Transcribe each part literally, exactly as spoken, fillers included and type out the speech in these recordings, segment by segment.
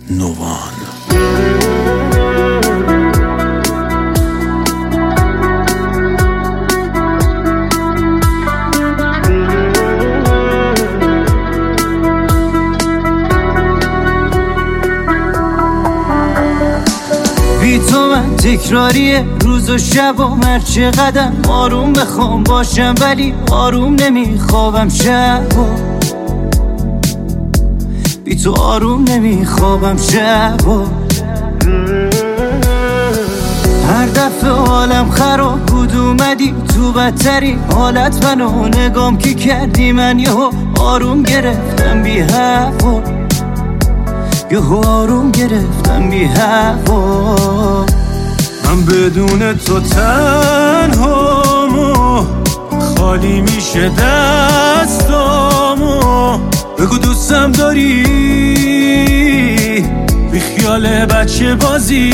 نوان. بی تو من تکراریه روز و شب و مرچه قدم آروم بخوام باشم ولی آروم نمیخوابم شب و بی تو آروم نمیخوابم شب و هر دفعه حالم خراب بود اومدی تو بدترین حالت منو نگام که کردی من یهو آروم گرفتم بی هوا یهو آروم گرفتم بی هوا. من بدون تو تنهامو خالی میشه دستامو بگو دوستم داری بی خیال بچه بازی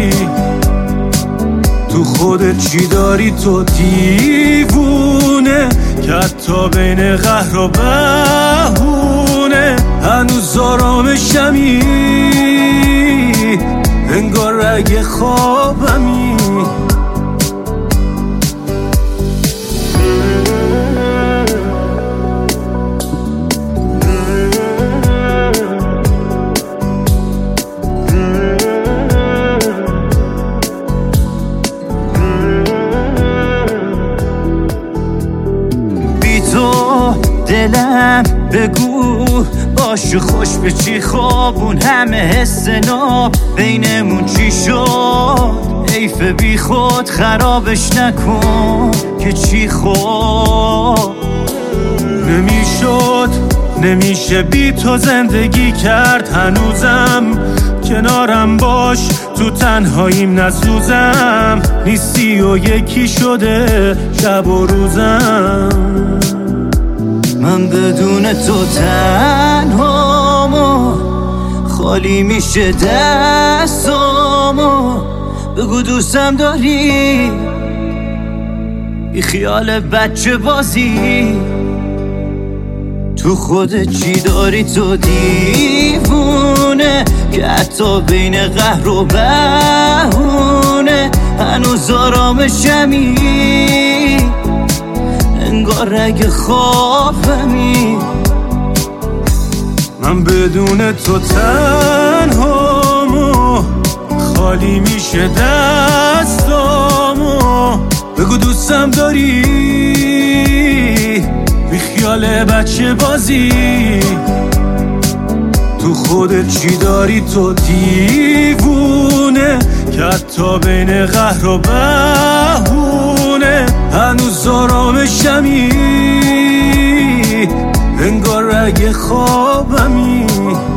تو خودت چی داری تو دیوونه که حتی بین قهر و بهونه هنوز آرامشمی انگار رگ خوابمی. دلم بگو باش خوش به چی خوابون همه حس ناب بینمون چی شد حیف بی خود خرابش نکن که چی خود نمیشد نمیشه بی تو زندگی کرد هنوزم کنارم باش تو تنهاییم نسوزم نیستی و یکی شده شب و روزم. من بدون تو تنهامو خالی میشه دستامو بگو دوستم داری بی خیال بچه بازی تو خودت چی داری تو دیوونه که حتی بین قهر و بهونه هنوز آرامشمی انگار رگ خوابمی. من بدون تو تنهامو خالی میشه دستامو بگو دوستم داری بی خیال بچه بازی تو خودت چی داری تو دیوونه که حتی بین قهر و بهونه هنوز آرامشمی انگار رگ خوابمی.